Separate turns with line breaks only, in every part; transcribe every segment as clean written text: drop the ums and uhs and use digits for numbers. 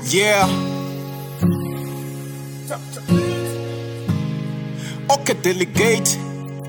Yeah. Okay, delegate.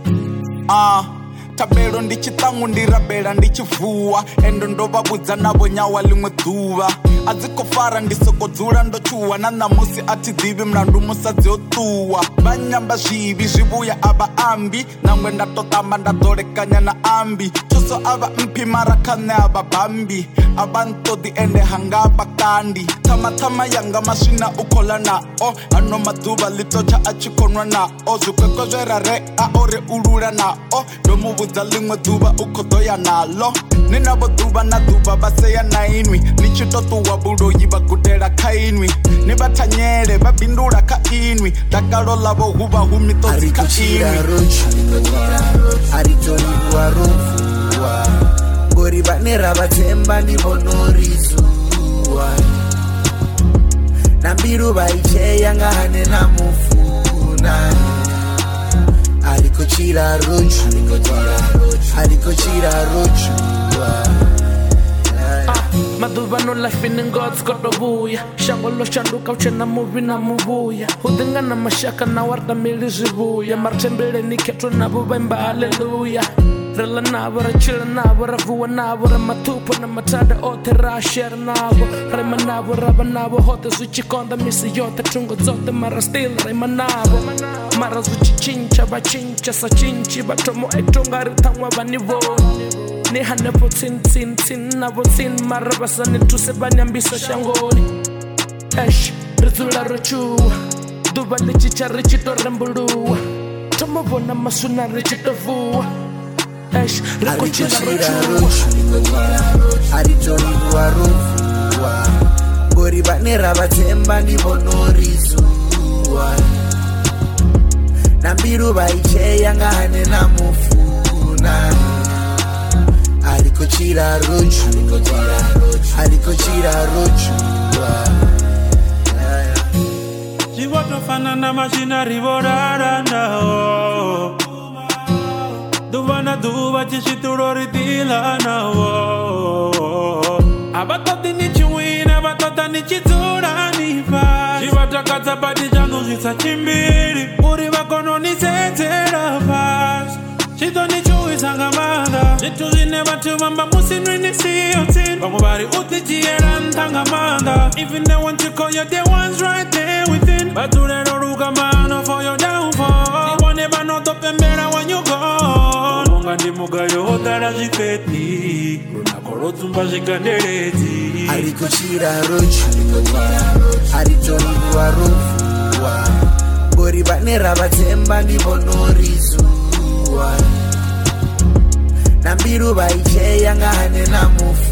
Tabelo ndichitangu ndirabela ndichivua endo ndovavudza navo nyawa limwe dzuva adzikofara ndisokodzula ndochuwa na namusi atidzivi mlandu musadzi otuwa vanyamba zvivi zvivuya ava ambi nangwe ndatotamba ndadzolekanya na ambi tuso ava mpi marakhane ava bambi ava ntodi ende hangava kandi tama yanga maswina ukhola nao ano madzuva litocha achikhonwa nao zvikwekwe zverarea ore ulula nao ndomuvudza limwe dzuva ukhodoya nalo ninavo dzuva na dzuva vaseya na inwi nichitotuwa buloyi vagudela kha inwi ni vathanyele vabindula kha inwi dakalo lavo huva humitodzi kha inwi
aritoriwa rovuwa ngori vane ravatsemba ndivonorizuwa nambiru vaicheya ngahane namufuna alikochira rochua
maduva no life in God's got the buya shango lo shanduka uchena muvi na muvuya udinga na mashaka na warda mili zivuya martembele ni ketro na bubemba hallelujah rela nabo rachila nabo ravuwa nabo ramatupo na matada ote rashera nabo rema nabo raba nabo hote zuchikonda misi yote tungo zote mara still rema nabo mara zuchichincha bachincha sa chinchi batomo etonga ritangwa banivo ni hanepo tin nabo tin mara basani tuse banyambisa shangoni esh rizula rochua duba lichicha richito rembuluwa tomo bona masuna richito vuwa
aritoriwa rovuwa ngori vane ravatsemba ndivonorizuwa nambiru vaicheya ngahane namufuna alikochira rochua
chivotofanana machina rivorara nao duvana duva chichituroritilana avatoti ni chiwina vatota ni chitsura ni fasi chivatakadza pati changu zvisachimbiri uri vakononidzedzera fasi chitoni chuwisanga manda zvitu zvine vatu vamba musinwini siyotsin vamwe vari utichiyera ntanga manda even they want to call you the ones right there within vaturero rukamano for your downfall ivone vanotopembera when you gone unga ndi mugayo otara zvipeti runako rodzumba zvikanderedzi
arikochira aritoriwa rovuwa ngori vane ravatsemba ndivonorizuwa nambiru vaicheya ngahane namufuna